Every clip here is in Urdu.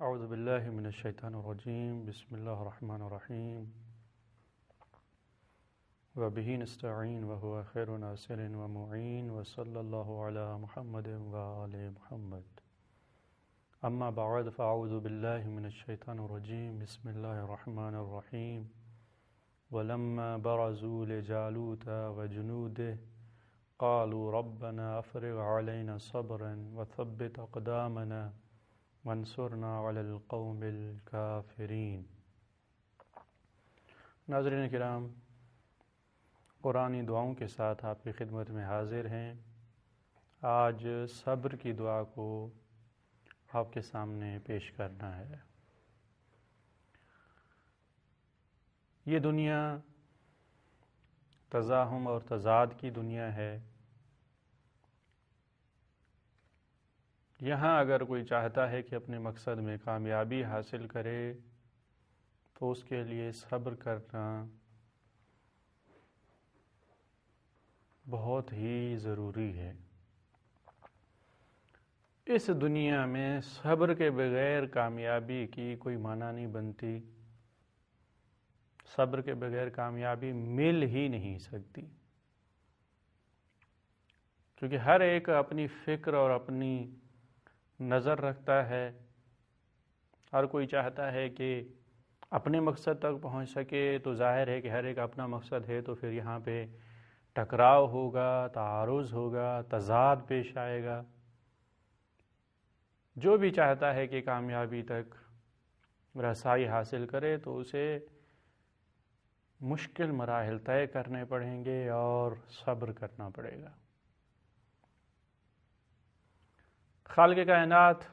اعوذ باللہ من الشیطان الرجیم بسم اللہ الرحمن الرحیم وبہ نستعین وہو خیر ناصر ومعین وصلی اللہ علی محمد وآل محمد اما بعد فاعوذ باللہ من الشیطان الرجیم بسم اللہ الرحمن الرحیم ولما برزوا لجالوت وجنوده قالوا ربنا افرغ علينا صبرا وثبت اقدامنا وانصرنا علی القوم الکافرین۔ ناظرین کرام، قرآنی دعاؤں کے ساتھ آپ کی خدمت میں حاضر ہیں۔ آج صبر کی دعا کو آپ کے سامنے پیش کرنا ہے۔ یہ دنیا تزاحم اور تضاد کی دنیا ہے۔ یہاں اگر کوئی چاہتا ہے کہ اپنے مقصد میں کامیابی حاصل کرے تو اس کے لیے صبر کرنا بہت ہی ضروری ہے۔ اس دنیا میں صبر کے بغیر کامیابی کی کوئی معنی نہیں بنتی، صبر کے بغیر کامیابی مل ہی نہیں سکتی، کیونکہ ہر ایک اپنی فکر اور اپنی نظر رکھتا ہے۔ ہر کوئی چاہتا ہے کہ اپنے مقصد تک پہنچ سکے، تو ظاہر ہے کہ ہر ایک اپنا مقصد ہے، تو پھر یہاں پہ ٹکراؤ ہوگا، تعارض ہوگا، تضاد پیش آئے گا۔ جو بھی چاہتا ہے کہ کامیابی تک رسائی حاصل کرے تو اسے مشکل مراحل طے کرنے پڑیں گے اور صبر کرنا پڑے گا۔ خالق کائنات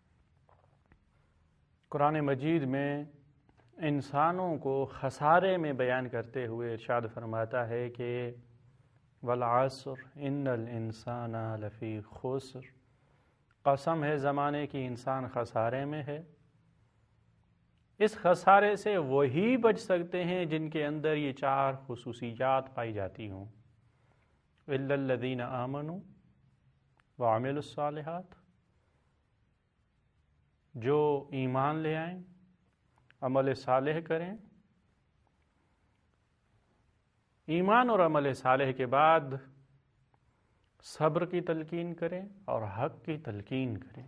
قرآن مجید میں انسانوں کو خسارے میں بیان کرتے ہوئے ارشاد فرماتا ہے کہ والعصر ان الانسان لفی خسر، قسم ہے زمانے کی انسان خسارے میں ہے۔ اس خسارے سے وہی بچ سکتے ہیں جن کے اندر یہ چار خصوصیات پائی جاتی ہوں، الا الذین آمنوا وعملوا الصالحات، جو ایمان لے آئیں، عمل صالح کریں، ایمان اور عمل صالح کے بعد صبر کی تلقین کریں اور حق کی تلقین کریں۔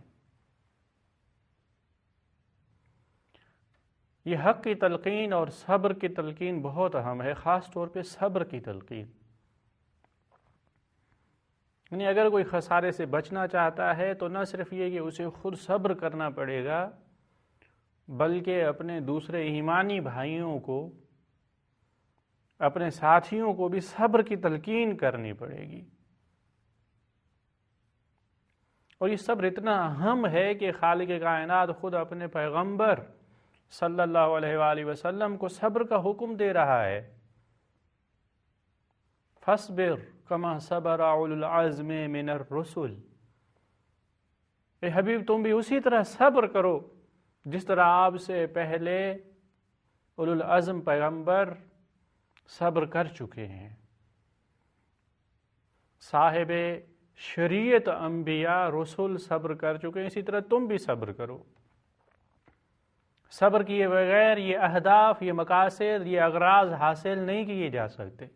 یہ حق کی تلقین اور صبر کی تلقین بہت اہم ہے، خاص طور پہ صبر کی تلقین۔ یعنی اگر کوئی خسارے سے بچنا چاہتا ہے تو نہ صرف یہ کہ اسے خود صبر کرنا پڑے گا، بلکہ اپنے دوسرے ایمانی بھائیوں کو، اپنے ساتھیوں کو بھی صبر کی تلقین کرنی پڑے گی۔ اور یہ صبر اتنا اہم ہے کہ خالق کائنات خود اپنے پیغمبر صلی اللہ علیہ وآلہ وسلم کو صبر کا حکم دے رہا ہے۔ فاصبر کما صبر اولو العزم من الرسل، اے حبیب تم بھی اسی طرح صبر کرو جس طرح آپ سے پہلے اولو العزم پیغمبر صبر کر چکے ہیں۔ صاحب شریعت انبیاء رسول صبر کر چکے ہیں، اسی طرح تم بھی صبر کرو۔ صبر کیے بغیر یہ اہداف، یہ مقاصد، یہ اغراض حاصل نہیں کیے جا سکتے۔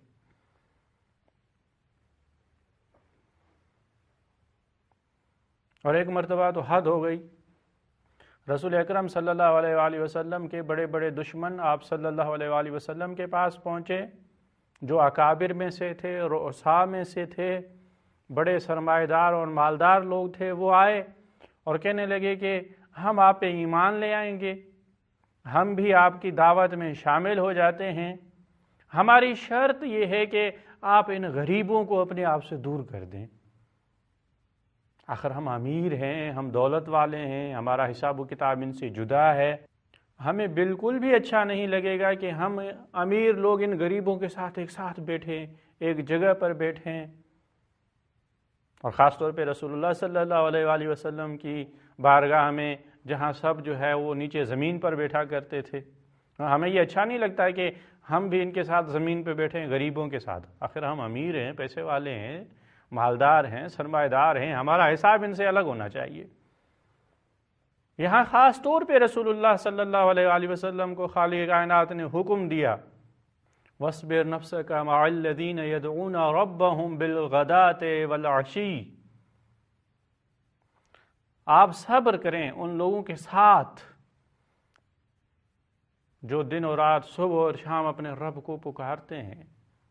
اور ایک مرتبہ تو حد ہو گئی، رسول اکرم صلی اللہ علیہ وآلہ وسلم کے بڑے بڑے دشمن آپ صلی اللہ علیہ وآلہ وسلم کے پاس پہنچے، جو اکابر میں سے تھے، رؤساء میں سے تھے، بڑے سرمایہ دار اور مالدار لوگ تھے۔ وہ آئے اور کہنے لگے کہ ہم آپ پہ ایمان لے آئیں گے، ہم بھی آپ کی دعوت میں شامل ہو جاتے ہیں، ہماری شرط یہ ہے کہ آپ ان غریبوں کو اپنے آپ سے دور کر دیں۔ آخر ہم امیر ہیں، ہم دولت والے ہیں، ہمارا حساب و کتاب ان سے جدا ہے، ہمیں بالکل بھی اچھا نہیں لگے گا کہ ہم امیر لوگ ان غریبوں کے ساتھ ایک ساتھ بیٹھیں، ایک جگہ پر بیٹھیں۔ اور خاص طور پہ رسول اللہ صلی اللہ علیہ وآلہ وسلم کی بارگاہ میں، جہاں سب جو ہے وہ نیچے زمین پر بیٹھا کرتے تھے، ہمیں یہ اچھا نہیں لگتا ہے کہ ہم بھی ان کے ساتھ زمین پہ بیٹھیں، غریبوں کے ساتھ۔ آخر ہم امیر ہیں، پیسے والے ہیں، مالدار ہیں، سرمایہ دار ہیں، ہمارا حساب ان سے الگ ہونا چاہیے۔ یہاں خاص طور پہ رسول اللہ صلی اللہ علیہ وآلہ وسلم کو خالق کائنات نے حکم دیا وَاصْبِرْ نَفْسَكَ مَعَ الَّذِينَ يَدْعُونَ رَبَّهُمْ بِالْغَدَاةِ وَالْعَشِيِّ، آپ صبر کریں ان لوگوں کے ساتھ جو دن اور رات صبح اور شام اپنے رب کو پکارتے ہیں۔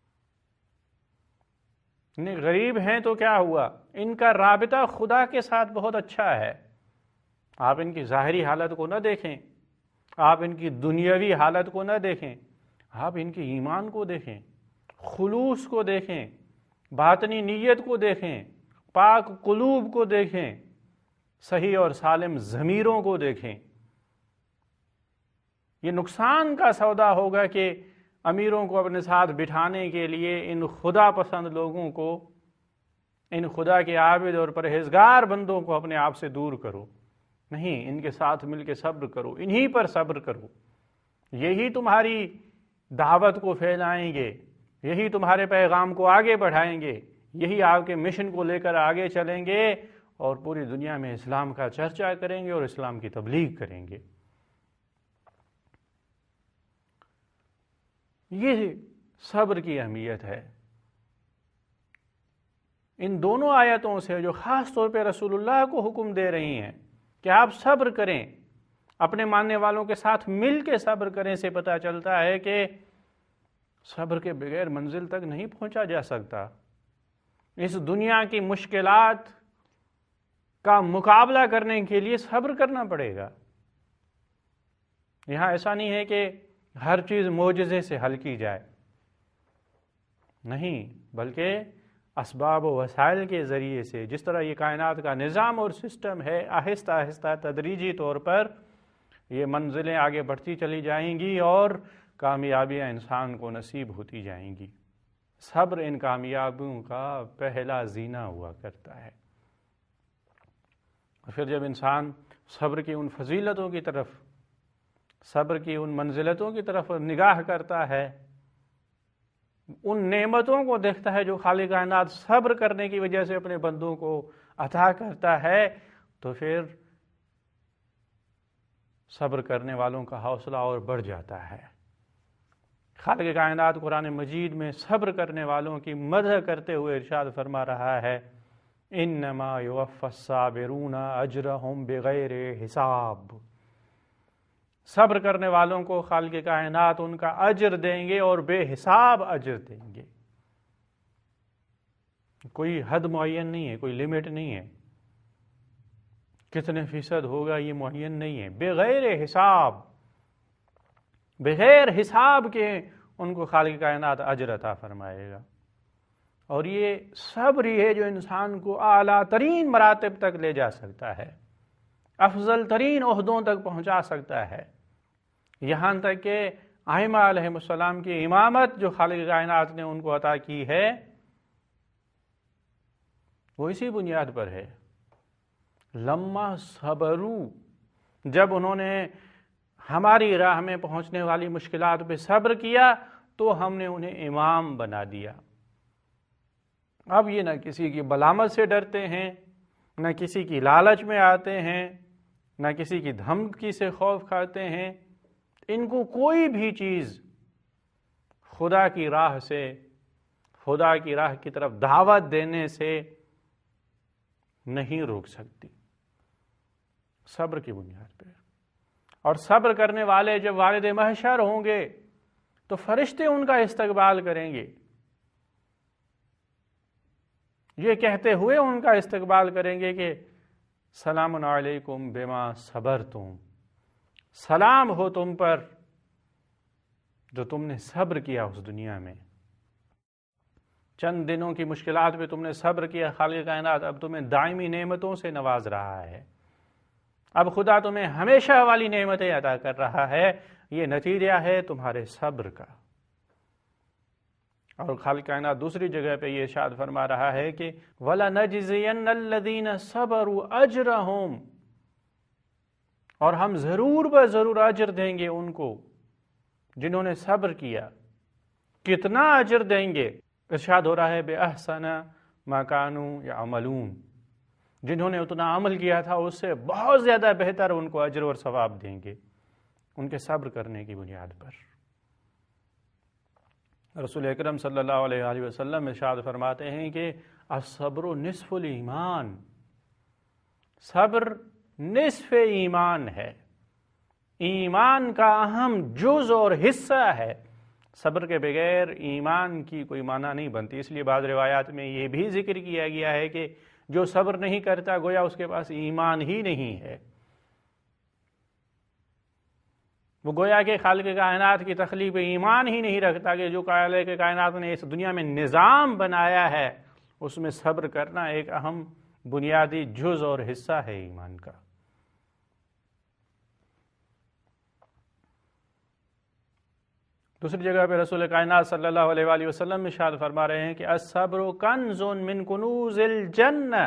غریب ہیں تو کیا ہوا، ان کا رابطہ خدا کے ساتھ بہت اچھا ہے۔ آپ ان کی ظاہری حالت کو نہ دیکھیں، آپ ان کی دنیاوی حالت کو نہ دیکھیں، آپ ان کے ایمان کو دیکھیں، خلوص کو دیکھیں، باطنی نیت کو دیکھیں، پاک قلوب کو دیکھیں، صحیح اور سالم ضمیروں کو دیکھیں۔ یہ نقصان کا سودا ہوگا کہ امیروں کو اپنے ساتھ بٹھانے کے لیے ان خدا پسند لوگوں کو، ان خدا کے عابد اور پرہیزگار بندوں کو اپنے آپ سے دور کرو۔ نہیں، ان کے ساتھ مل کے صبر کرو، انہی پر صبر کرو، یہی تمہاری دعوت کو پھیلائیں گے، یہی تمہارے پیغام کو آگے بڑھائیں گے، یہی آپ کے مشن کو لے کر آگے چلیں گے اور پوری دنیا میں اسلام کا چرچا کریں گے اور اسلام کی تبلیغ کریں گے۔ یہ صبر کی اہمیت ہے۔ ان دونوں آیتوں سے جو خاص طور پہ رسول اللہ کو حکم دے رہی ہیں کہ آپ صبر کریں، اپنے ماننے والوں کے ساتھ مل کے صبر کریں، سے پتہ چلتا ہے کہ صبر کے بغیر منزل تک نہیں پہنچا جا سکتا۔ اس دنیا کی مشکلات کا مقابلہ کرنے کے لیے صبر کرنا پڑے گا۔ یہاں ایسا نہیں ہے کہ ہر چیز معجزے سے حل کی جائے، نہیں، بلکہ اسباب و وسائل کے ذریعے سے، جس طرح یہ کائنات کا نظام اور سسٹم ہے، آہستہ آہستہ تدریجی طور پر یہ منزلیں آگے بڑھتی چلی جائیں گی اور کامیابیاں انسان کو نصیب ہوتی جائیں گی۔ صبر ان کامیابیوں کا پہلا زینہ ہوا کرتا ہے۔ اور پھر جب انسان صبر کی ان فضیلتوں کی طرف، صبر کی ان منزلتوں کی طرف نگاہ کرتا ہے، ان نعمتوں کو دیکھتا ہے جو خالق کائنات صبر کرنے کی وجہ سے اپنے بندوں کو عطا کرتا ہے، تو پھر صبر کرنے والوں کا حوصلہ اور بڑھ جاتا ہے۔ خالق کائنات قرآن مجید میں صبر کرنے والوں کی مدح کرتے ہوئے ارشاد فرما رہا ہے انما یوفی الصابرون اجرہم بغیر حساب، صبر کرنے والوں کو خالق کائنات ان کا اجر دیں گے اور بے حساب اجر دیں گے۔ کوئی حد معین نہیں ہے، کوئی لمٹ نہیں ہے، کتنے فیصد ہوگا یہ معین نہیں ہے، بغیر حساب، بغیر حساب کے ان کو خالق کائنات اجر عطا فرمائے گا۔ اور یہ صبر ہی ہے جو انسان کو اعلیٰ ترین مراتب تک لے جا سکتا ہے، افضل ترین عہدوں تک پہنچا سکتا ہے، یہاں تک کہ ائمہ علیہ السلام کی امامت جو خالق کائنات نے ان کو عطا کی ہے وہ اسی بنیاد پر ہے۔ لما صبروا، جب انہوں نے ہماری راہ میں پہنچنے والی مشکلات پہ صبر کیا تو ہم نے انہیں امام بنا دیا۔ اب یہ نہ کسی کی ملامت سے ڈرتے ہیں، نہ کسی کی لالچ میں آتے ہیں، نہ کسی کی دھمکی سے خوف کھاتے ہیں، ان کو کوئی بھی چیز خدا کی راہ سے، خدا کی راہ کی طرف دعوت دینے سے نہیں روک سکتی، صبر کی بنیاد پہ۔ اور صبر کرنے والے جب وارد محشر ہوں گے تو فرشتے ان کا استقبال کریں گے، یہ کہتے ہوئے ان کا استقبال کریں گے کہ سلام علیکم بما صبرتم، سلام ہو تم پر جو تم نے صبر کیا اس دنیا میں، چند دنوں کی مشکلات پہ تم نے صبر کیا، خالق کائنات اب تمہیں دائمی نعمتوں سے نواز رہا ہے، اب خدا تمہیں ہمیشہ والی نعمتیں عطا کر رہا ہے، یہ نتیجہ ہے تمہارے صبر کا۔ اور خالق کائنات دوسری جگہ پہ یہ ارشاد فرما رہا ہے کہ وَلَنَجْزِيَنَّ الَّذِينَ صَبَرُوا أَجْرَهُمْ، اور ہم ضرور بضرور اجر دیں گے ان کو جنہوں نے صبر کیا۔ کتنا اجر دیں گے؟ ارشاد ہو رہا ہے بِأَحْسَنَ مَا كَانُوا يَعْمَلُونَ، جنہوں نے اتنا عمل کیا تھا اس سے بہت زیادہ بہتر ان کو اجر اور ثواب دیں گے ان کے صبر کرنے کی بنیاد پر۔ رسول اکرم صلی اللہ علیہ وآلہ وسلم ارشاد فرماتے ہیں کہ الصبر نصف الایمان، صبر نصف ایمان ہے، ایمان کا اہم جز اور حصہ ہے۔ صبر کے بغیر ایمان کی کوئی معنی نہیں بنتی، اس لیے بعض روایات میں یہ بھی ذکر کیا گیا ہے کہ جو صبر نہیں کرتا گویا اس کے پاس ایمان ہی نہیں ہے، وہ گویا کہ خالق کائنات کی تخلیق پہ ایمان ہی نہیں رکھتا کہ جو خالق کائنات نے اس دنیا میں نظام بنایا ہے اس میں صبر کرنا ایک اہم بنیادی جز اور حصہ ہے ایمان کا۔ دوسری جگہ پہ رسول کائنات صلی اللہ علیہ وآلہ وسلم ارشاد فرما رہے ہیں کہ الصبر کنز من کنوز الجنہ،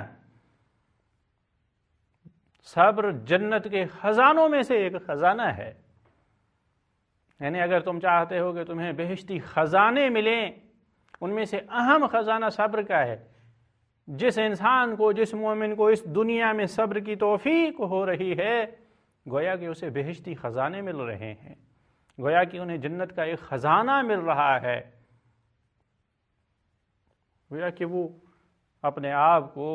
صبر جنت کے خزانوں میں سے ایک خزانہ ہے۔ یعنی اگر تم چاہتے ہو کہ تمہیں بہشتی خزانے ملیں، ان میں سے اہم خزانہ صبر کا ہے۔ جس انسان کو، جس مومن کو اس دنیا میں صبر کی توفیق ہو رہی ہے گویا کہ اسے بہشتی خزانے مل رہے ہیں، گویا کہ انہیں جنت کا ایک خزانہ مل رہا ہے، گویا کہ وہ اپنے آپ کو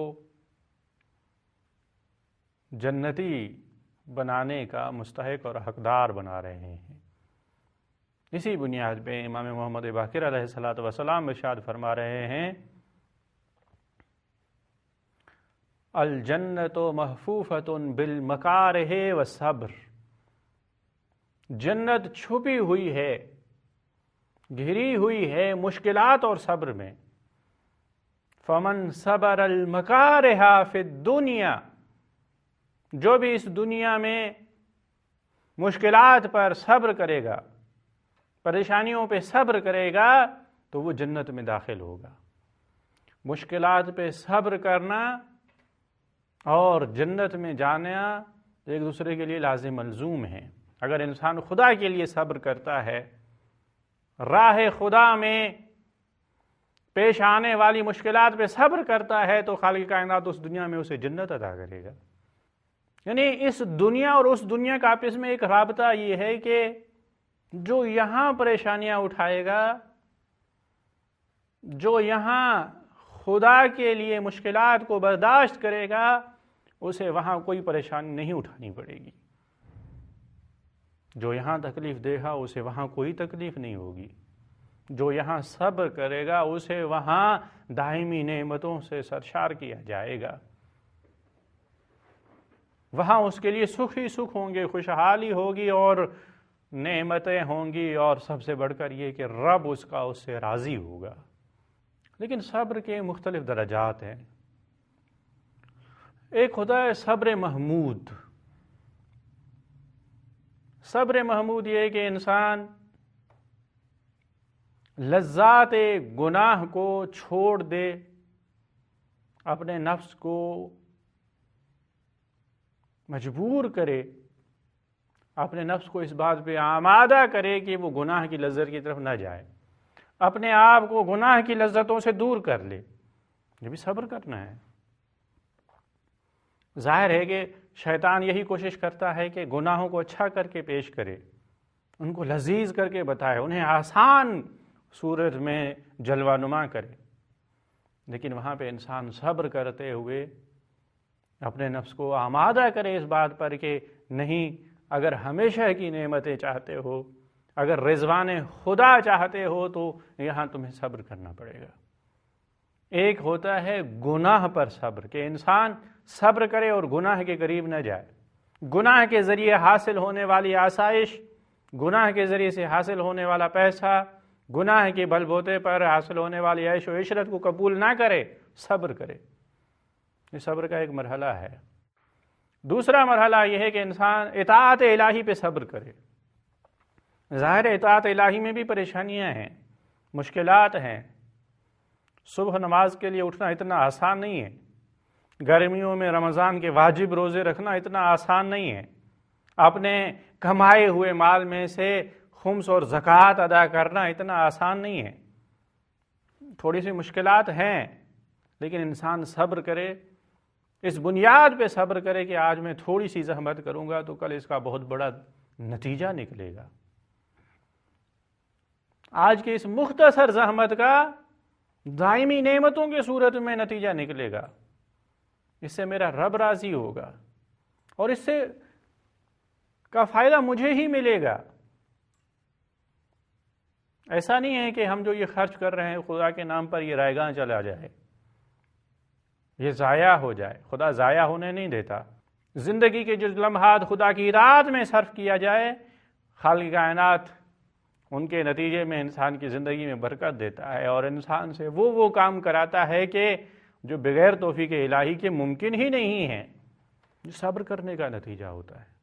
جنتی بنانے کا مستحق اور حقدار بنا رہے ہیں۔ اسی بنیاد پہ امام محمد باقر علیہ الصلوۃ والسلام ارشاد فرما رہے ہیں الجنت محفوفۃ بالمکارہ والصبر، جنت چھپی ہوئی ہے، گھری ہوئی ہے مشکلات اور صبر میں۔ فمن صبر المکارہ فی الدنیا، جو بھی اس دنیا میں مشکلات پر صبر کرے گا، پریشانیوں پہ صبر کرے گا تو وہ جنت میں داخل ہوگا۔ مشکلات پہ صبر کرنا اور جنت میں جانا ایک دوسرے کے لیے لازم ملزوم ہیں۔ اگر انسان خدا کے لیے صبر کرتا ہے، راہ خدا میں پیش آنے والی مشکلات پہ صبر کرتا ہے تو خالق کائنات اس دنیا میں اسے جنت عطا کرے گا۔ یعنی اس دنیا اور اس دنیا کا آپس میں ایک رابطہ یہ ہے کہ جو یہاں پریشانیاں اٹھائے گا، جو یہاں خدا کے لیے مشکلات کو برداشت کرے گا، اسے وہاں کوئی پریشانی نہیں اٹھانی پڑے گی۔ جو یہاں تکلیف دے گا اسے وہاں کوئی تکلیف نہیں ہوگی۔ جو یہاں صبر کرے گا اسے وہاں دائمی نعمتوں سے سرشار کیا جائے گا، وہاں اس کے لیے سکھ ہی سکھ ہوں گے، خوشحالی ہوگی اور نعمتیں ہوں گی، اور سب سے بڑھ کر یہ کہ رب اس سے راضی ہوگا۔ لیکن صبر کے مختلف درجات ہیں۔ ایک ہوتا ہے صبر محمود۔ صبر محمود یہ ہے کہ انسان لذات گناہ کو چھوڑ دے، اپنے نفس کو مجبور کرے، اپنے نفس کو اس بات پہ آمادہ کرے کہ وہ گناہ کی لذت کی طرف نہ جائے، اپنے آپ کو گناہ کی لذتوں سے دور کر لے۔ یہ بھی صبر کرنا ہے۔ ظاہر ہے کہ شیطان یہی کوشش کرتا ہے کہ گناہوں کو اچھا کر کے پیش کرے، ان کو لذیذ کر کے بتائے، انہیں آسان صورت میں جلوہ نما کرے، لیکن وہاں پہ انسان صبر کرتے ہوئے اپنے نفس کو آمادہ کرے اس بات پر کہ نہیں، اگر ہمیشہ کی نعمتیں چاہتے ہو، اگر رضوان خدا چاہتے ہو تو یہاں تمہیں صبر کرنا پڑے گا۔ ایک ہوتا ہے گناہ پر صبر، کہ انسان صبر کرے اور گناہ کے قریب نہ جائے، گناہ کے ذریعے حاصل ہونے والی آسائش، گناہ کے ذریعے سے حاصل ہونے والا پیسہ، گناہ کے بل بوتے پر حاصل ہونے والی عیش و عشرت کو قبول نہ کرے، صبر کرے۔ یہ صبر کا ایک مرحلہ ہے۔ دوسرا مرحلہ یہ ہے کہ انسان اطاعت الہی پہ صبر کرے۔ ظاہر اطاعت الہی میں بھی پریشانیاں ہیں، مشکلات ہیں۔ صبح نماز کے لیے اٹھنا اتنا آسان نہیں ہے، گرمیوں میں رمضان کے واجب روزے رکھنا اتنا آسان نہیں ہے، اپنے کمائے ہوئے مال میں سے خمس اور زکوٰۃ ادا کرنا اتنا آسان نہیں ہے۔ تھوڑی سی مشکلات ہیں، لیکن انسان صبر کرے اس بنیاد پہ صبر کرے کہ آج میں تھوڑی سی زحمت کروں گا تو کل اس کا بہت بڑا نتیجہ نکلے گا، آج کی اس مختصر زحمت کا دائمی نعمتوں کی صورت میں نتیجہ نکلے گا، اس سے میرا رب راضی ہوگا اور اس سے کا فائدہ مجھے ہی ملے گا۔ ایسا نہیں ہے کہ ہم جو یہ خرچ کر رہے ہیں خدا کے نام پر یہ رائے گاں چلا جائے، یہ ضائع ہو جائے۔ خدا ضائع ہونے نہیں دیتا۔ زندگی کے جو لمحات خدا کی اطاعت میں صرف کیا جائے، خالق کائنات ان کے نتیجے میں انسان کی زندگی میں برکت دیتا ہے اور انسان سے وہ کام کراتا ہے کہ جو بغیر توفیق الہی کے ممکن ہی نہیں ہے، جو صبر کرنے کا نتیجہ ہوتا ہے۔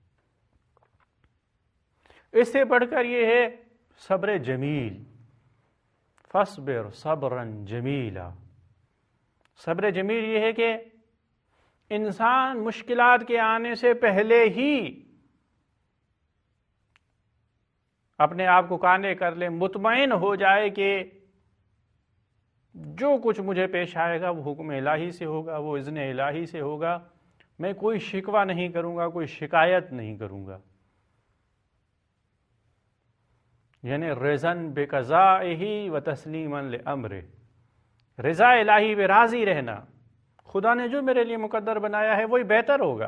اس سے بڑھ کر یہ ہے صبر جمیل، فاصبر صبرا جمیلا۔ صبر جمیل یہ ہے کہ انسان مشکلات کے آنے سے پہلے ہی اپنے آپ کو قانع کر لے، مطمئن ہو جائے کہ جو کچھ مجھے پیش آئے گا وہ حکم الہی سے ہوگا، وہ اذن الہی سے ہوگا، میں کوئی شکوہ نہیں کروں گا، کوئی شکایت نہیں کروں گا۔ یعنی رضاً بقضائہ و تسلیما لامرہ، رضا الہی پہ راضی رہنا، خدا نے جو میرے لیے مقدر بنایا ہے وہی بہتر ہوگا۔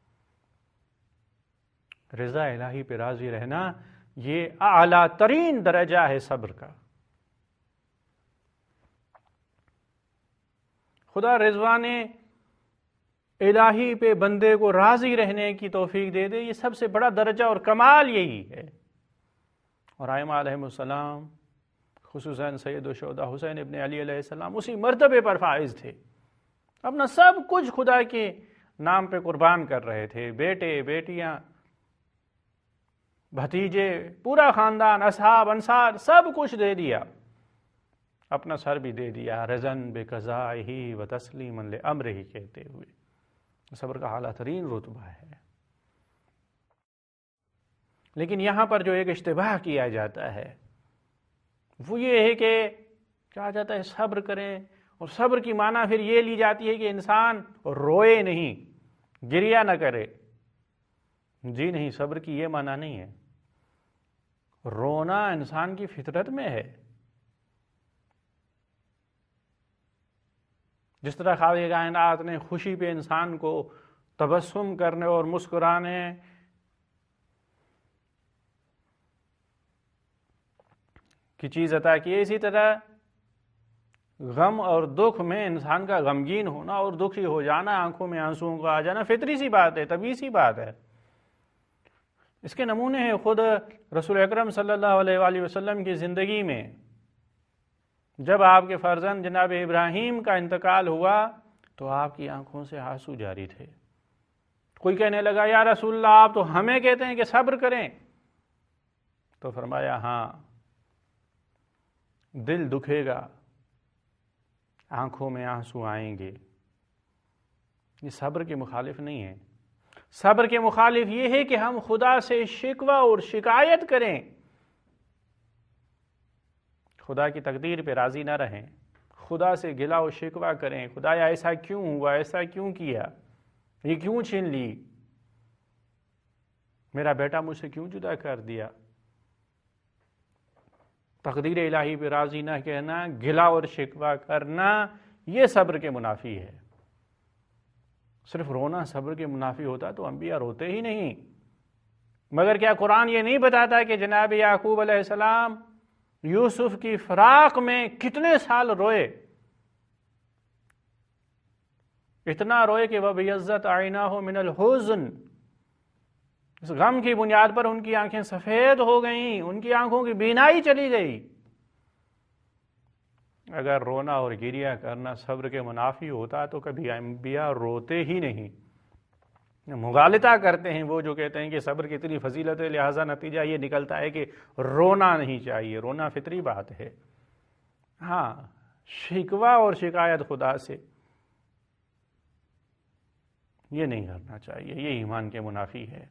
رضا الہی پہ راضی رہنا یہ اعلیٰ ترین درجہ ہے صبر کا۔ خدا رضوان الہی پہ بندے کو راضی رہنے کی توفیق دے دے، یہ سب سے بڑا درجہ اور کمال یہی ہے۔ اور ائمہ علیہم السلام، خصوصاً سید الشہداء حسین ابن علی علیہ السلام اسی مرتبے پر فائز تھے، اپنا سب کچھ خدا کے نام پہ قربان کر رہے تھے، بیٹے بیٹیاں بھتیجے پورا خاندان اصحاب انصار سب کچھ دے دیا، اپنا سر بھی دے دیا، رضاً بقضائہ و تسلیما لامرہ کہتے ہوئے۔ صبر کا اعلیٰ ترین رتبہ ہے۔ لیکن یہاں پر جو ایک اشتباہ کیا جاتا ہے وہ یہ ہے کہ کہا جاتا ہے صبر کریں، اور صبر کی معنی پھر یہ لی جاتی ہے کہ انسان روئے نہیں، گریہ نہ کرے۔ جی نہیں، صبر کی یہ معنی نہیں ہے۔ رونا انسان کی فطرت میں ہے، جس طرح خالق کائنات نے خوشی پہ انسان کو تبسم کرنے اور مسکرانے کی چیز عطا کی ہے، اسی طرح غم اور دکھ میں انسان کا غمگین ہونا اور دکھی ہو جانا، آنکھوں میں آنسوؤں کا آ جانا فطری سی بات ہے، طبیعی سی بات ہے۔ اس کے نمونے ہیں خود رسول اکرم صلی اللہ علیہ وآلہ وسلم کی زندگی میں۔ جب آپ کے فرزند جناب ابراہیم کا انتقال ہوا تو آپ کی آنکھوں سے آنسو جاری تھے۔ کوئی کہنے لگا یا رسول اللہ آپ تو ہمیں کہتے ہیں کہ صبر کریں، تو فرمایا ہاں، دل دکھے گا، آنکھوں میں آنسو آئیں گے، یہ صبر کے مخالف نہیں ہے۔ صبر کے مخالف یہ ہے کہ ہم خدا سے شکوہ اور شکایت کریں، خدا کی تقدیر پہ راضی نہ رہیں، خدا سے گلا و شکوہ کریں، خدایا ایسا کیوں ہوا، ایسا کیوں کیا، یہ کیوں چھین لی، میرا بیٹا مجھ سے کیوں جدا کر دیا۔ تقدیر الہی پہ راضی نہ کہنا، گلا اور شکوہ کرنا، یہ صبر کے منافی ہے۔ صرف رونا صبر کے منافی ہوتا تو انبیاء روتے ہی نہیں۔ مگر کیا قرآن یہ نہیں بتاتا کہ جناب یعقوب علیہ السلام یوسف کی فراق میں کتنے سال روئے؟ اتنا روئے کہ وَبِيَضَّتْ عَيْنَاهُ مِنَ الْحُزْنِ، اس غم کی بنیاد پر ان کی آنکھیں سفید ہو گئیں، ان کی آنکھوں کی بینائی چلی گئی۔ اگر رونا اور گریہ کرنا صبر کے منافی ہوتا تو کبھی انبیاء روتے ہی نہیں۔ مغالطہ کرتے ہیں وہ جو کہتے ہیں کہ صبر کی اتنی فضیلت ہے، لہٰذا نتیجہ یہ نکلتا ہے کہ رونا نہیں چاہیے، رونا فطری بات ہے۔ ہاں، شکوہ اور شکایت خدا سے یہ نہیں کرنا چاہیے، یہ ایمان کے منافی ہے۔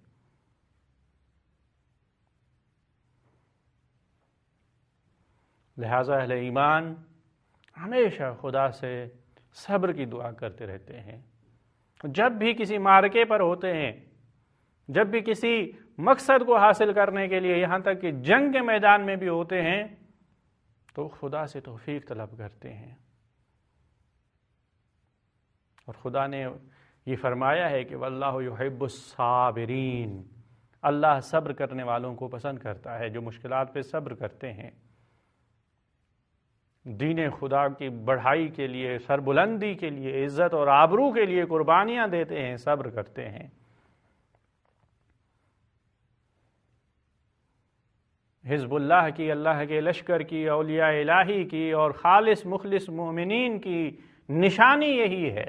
لہٰذا اہل ایمان ہمیشہ خدا سے صبر کی دعا کرتے رہتے ہیں، جب بھی کسی مارکے پر ہوتے ہیں، جب بھی کسی مقصد کو حاصل کرنے کے لیے یہاں تک کہ جنگ کے میدان میں بھی ہوتے ہیں تو خدا سے توفیق طلب کرتے ہیں، اور خدا نے یہ فرمایا ہے کہ واللہ یحب الصابرین، اللہ صبر کرنے والوں کو پسند کرتا ہے، جو مشکلات پہ صبر کرتے ہیں، دین خدا کی بڑھائی کے لیے، سربلندی کے لیے، عزت اور آبرو کے لیے قربانیاں دیتے ہیں، صبر کرتے ہیں۔ حزب اللہ کی، اللہ کے لشکر کی، اولیاء الہی کی اور خالص مخلص مومنین کی نشانی یہی ہے،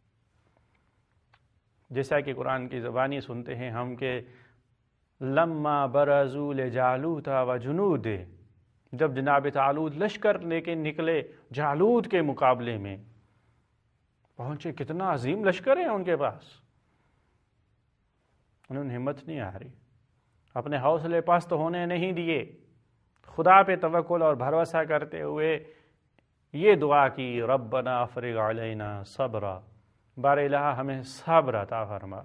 جیسا کہ قرآن کی زبانی سنتے ہیں ہم کہ لما برزوا لجالوت وجنودہ، جب جناب طالوت لشکر لے کے نکلے جالوت کے مقابلے میں پہنچے، کتنا عظیم لشکر ہے ان کے پاس، انہوں نے ہمت نہیں ہاری، اپنے حوصلے پست ہونے نہیں دیے، خدا پہ توکل اور بھروسہ کرتے ہوئے یہ دعا کی ربنا افرغ علینا صبرا، بار الہ ہمیں صبر عطا فرما،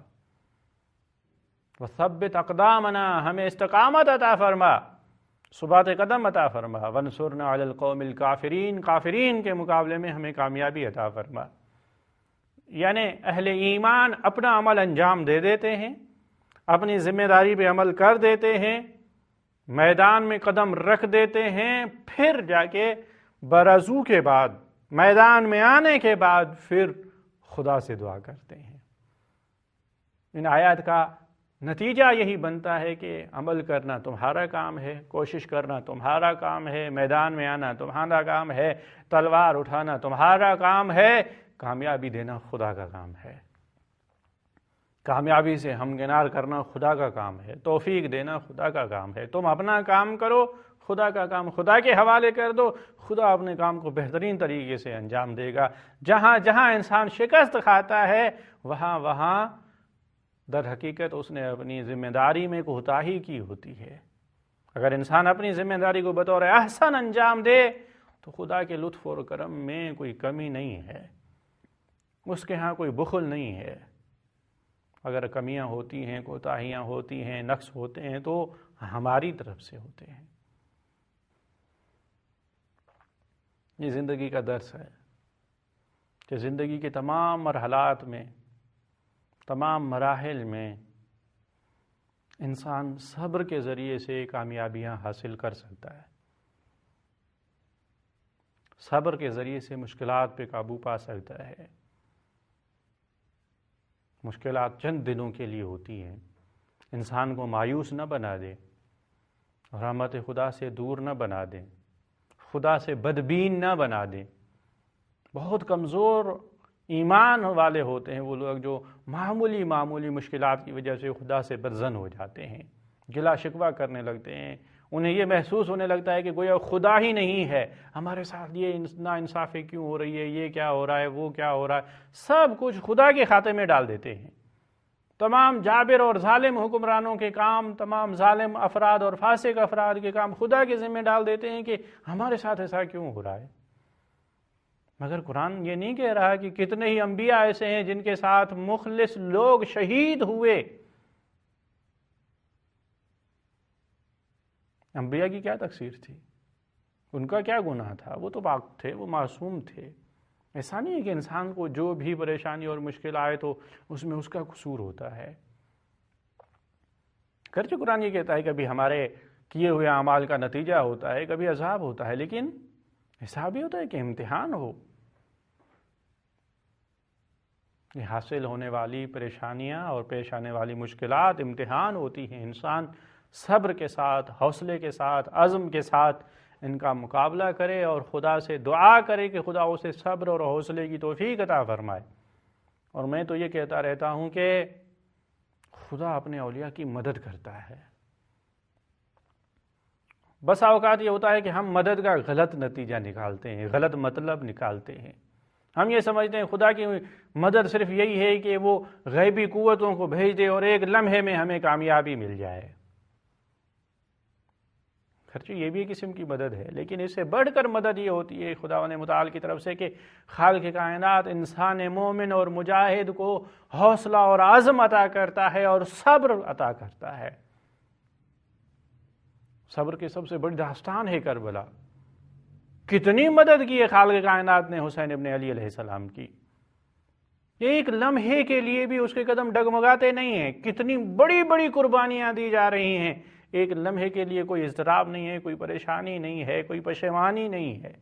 وثبت اقدامنا، ہمیں استقامت عطا فرما، ثبات قدم عطا فرما، وانصرنا علی القوم الکافرین، کافرین کے مقابلے میں ہمیں کامیابی عطا فرما۔ یعنی اہل ایمان اپنا عمل انجام دے دیتے ہیں، اپنی ذمہ داری پہ عمل کر دیتے ہیں، میدان میں قدم رکھ دیتے ہیں، پھر جا کے برزو کے بعد، میدان میں آنے کے بعد پھر خدا سے دعا کرتے ہیں۔ ان آیات کا نتیجہ یہی بنتا ہے کہ عمل کرنا تمہارا کام ہے، کوشش کرنا تمہارا کام ہے، میدان میں آنا تمہارا کام ہے، تلوار اٹھانا تمہارا کام ہے، کامیابی دینا خدا کا کام ہے، کامیابی سے ہمکنار کرنا خدا کا کام ہے، توفیق دینا خدا کا کام ہے۔ تم اپنا کام کرو، خدا کا کام خدا کے حوالے کر دو، خدا اپنے کام کو بہترین طریقے سے انجام دے گا۔ جہاں جہاں انسان شکست کھاتا ہے وہاں وہاں در حقیقت اس نے اپنی ذمہ داری میں کوتاہی کی ہوتی ہے۔ اگر انسان اپنی ذمہ داری کو بطور احسن انجام دے تو خدا کے لطف اور کرم میں کوئی کمی نہیں ہے، اس کے ہاں کوئی بخل نہیں ہے۔ اگر کمیاں ہوتی ہیں، کوتاہیاں ہوتی ہیں، نقص ہوتے ہیں تو ہماری طرف سے ہوتے ہیں۔ یہ زندگی کا درس ہے کہ زندگی کے تمام مرحلات میں، تمام مراحل میں انسان صبر کے ذریعے سے کامیابیاں حاصل کر سکتا ہے، صبر کے ذریعے سے مشکلات پہ قابو پا سکتا ہے۔ مشکلات چند دنوں کے لیے ہوتی ہیں، انسان کو مایوس نہ بنا دے، رحمت خدا سے دور نہ بنا دے، خدا سے بدبین نہ بنا دے۔ بہت کمزور ایمان والے ہوتے ہیں وہ لوگ جو معمولی مشکلات کی وجہ سے خدا سے بدظن ہو جاتے ہیں، گلا شکوہ کرنے لگتے ہیں، انہیں یہ محسوس ہونے لگتا ہے کہ گویا خدا ہی نہیں ہے، ہمارے ساتھ یہ ناانصافی کیوں ہو رہی ہے، یہ کیا ہو رہا ہے، وہ کیا ہو رہا ہے، سب کچھ خدا کے کھاتے میں ڈال دیتے ہیں۔ تمام جابر اور ظالم حکمرانوں کے کام، تمام ظالم افراد اور فاسق افراد کے کام خدا کے ذمہ ڈال دیتے ہیں کہ ہمارے ساتھ ایسا کیوں ہو رہا ہے۔ مگر قرآن یہ نہیں کہہ رہا کہ کتنے ہی انبیاء ایسے ہیں جن کے ساتھ مخلص لوگ شہید ہوئے۔ انبیاء کی کیا تقصیر تھی؟ ان کا کیا گناہ تھا؟ وہ تو پاک تھے، وہ معصوم تھے۔ ایسا نہیں ہے کہ انسان کو جو بھی پریشانی اور مشکل آئے تو اس میں اس کا قصور ہوتا ہے۔ گرچہ قرآن یہ کہتا ہے کہ کبھی ہمارے کیے ہوئے اعمال کا نتیجہ ہوتا ہے، کبھی عذاب ہوتا ہے، لیکن ایسا بھی ہوتا ہے کہ امتحان ہو۔ یہ حاصل ہونے والی پریشانیاں اور پیش آنے والی مشکلات امتحان ہوتی ہیں، انسان صبر کے ساتھ، حوصلے کے ساتھ، عزم کے ساتھ ان کا مقابلہ کرے اور خدا سے دعا کرے کہ خدا اسے صبر اور حوصلے کی توفیق عطا فرمائے۔ اور میں تو یہ کہتا رہتا ہوں کہ خدا اپنے اولیاء کی مدد کرتا ہے۔ بسا اوقات یہ ہوتا ہے کہ ہم مدد کا غلط نتیجہ نکالتے ہیں، غلط مطلب نکالتے ہیں۔ ہم یہ سمجھتے ہیں خدا کی مدد صرف یہی ہے کہ وہ غیبی قوتوں کو بھیج دے اور ایک لمحے میں ہمیں کامیابی مل جائے۔ خرچ یہ بھی ایک قسم کی مدد ہے، لیکن اس سے بڑھ کر مدد یہ ہوتی ہے خداوند متعال کی طرف سے کہ خالق کائنات انسان مومن اور مجاہد کو حوصلہ اور عزم عطا کرتا ہے اور صبر عطا کرتا ہے۔ صبر کی سب سے بڑی داستان ہے کربلا، کتنی مدد کی ہے خالق کائنات نے حسین ابن علی علیہ السلام کی، ایک لمحے کے لیے بھی اس کے قدم ڈگمگاتے نہیں ہیں، کتنی بڑی بڑی قربانیاں دی جا رہی ہیں، ایک لمحے کے لیے کوئی اضطراب نہیں ہے، کوئی پریشانی نہیں ہے، کوئی پشیمانی نہیں ہے۔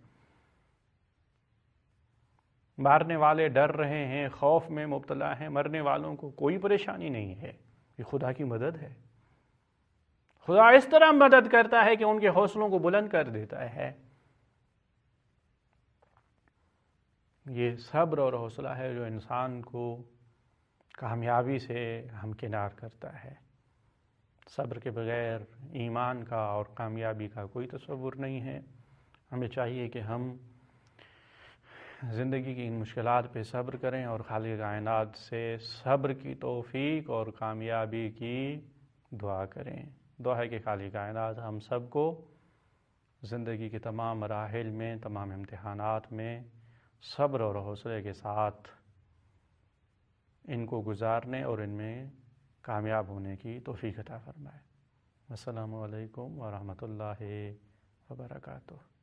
مارنے والے ڈر رہے ہیں، خوف میں مبتلا ہیں، مرنے والوں کو کوئی پریشانی نہیں ہے، یہ خدا کی مدد ہے۔ خدا اس طرح مدد کرتا ہے کہ ان کے حوصلوں کو بلند کر دیتا ہے۔ یہ صبر اور حوصلہ ہے جو انسان کو کامیابی سے ہمکنار کرتا ہے۔ صبر کے بغیر ایمان کا اور کامیابی کا کوئی تصور نہیں ہے۔ ہمیں چاہیے کہ ہم زندگی کی ان مشکلات پہ صبر کریں اور خالق کائنات سے صبر کی توفیق اور کامیابی کی دعا کریں۔ دعا ہے کہ خالق کائنات ہم سب کو زندگی کے تمام مراحل میں، تمام امتحانات میں صبر اور حوصلے کے ساتھ ان کو گزارنے اور ان میں کامیاب ہونے کی توفیق عطا فرمائے۔ السلام علیکم ورحمۃ اللہ وبرکاتہ۔